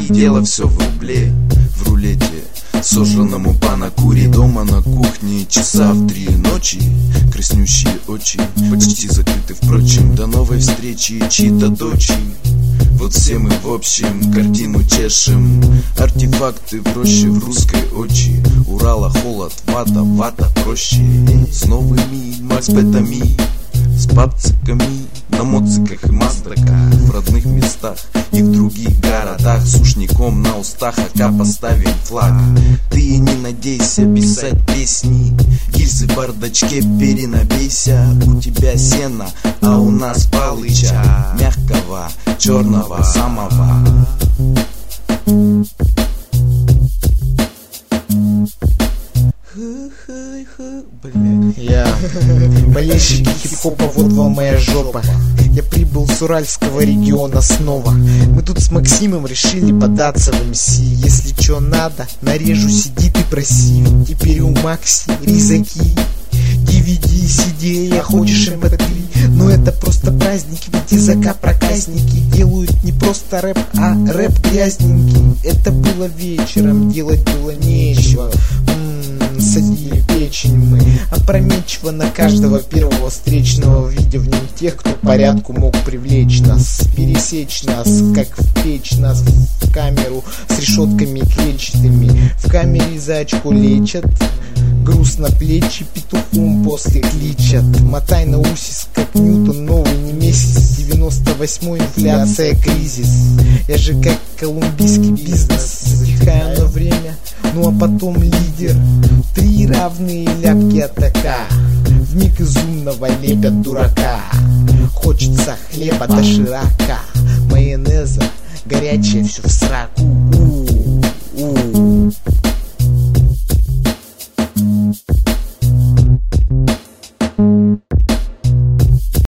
кошельки, дело все в рубле, в рулете сожранному по накуре. Дома на кухне часа в 3 ночи, краснющие очи почти закрыты, впрочем. До новой встречи, чьи-то дочи. Вот все мы в общем картину чешем. Артефакты в роще, в русской очи. Урала холод, вата, вата проще. С новыми макспетами, с папциками на моциках и маздаках, в родных местах и в других городах. С ушником на устах, ака поставим флаг. Ты не надейся писать песни, гильзы в бардачке перенабейся. У тебя сено, а у нас палыча, мягкого, черного, самого. Я болельщики хип-хопа, вот вам моя жопа. Я прибыл с уральского региона снова. Мы тут с Максимом решили податься в МС. Если чё надо, нарежу, сиди ты проси. Теперь у Макси резаки, DVD, CD, я хочешь MP3. Но это просто праздники, ведь резака проказники делают не просто рэп, а рэп грязненький. Это было вечером, делать было нечего. Садили печень мы опрометчиво на каждого первого встречного, видя в нем тех, кто порядку мог привлечь нас, пересечь нас, как в печь нас в камеру с решетками клетчатыми. В камере за очко лечат, грустно плечи петухом после кличат. Мотай на усис, как Ньютон, новый не месяц, 98-й инфляция, кризис. Я же как колумбийский бизнес, затихаю на время, ну а потом лидер. 3 равные ляпки атака, вмиг из умного лепят дурака. Хочется хлеба доширака, майонеза, горячее все в сраку.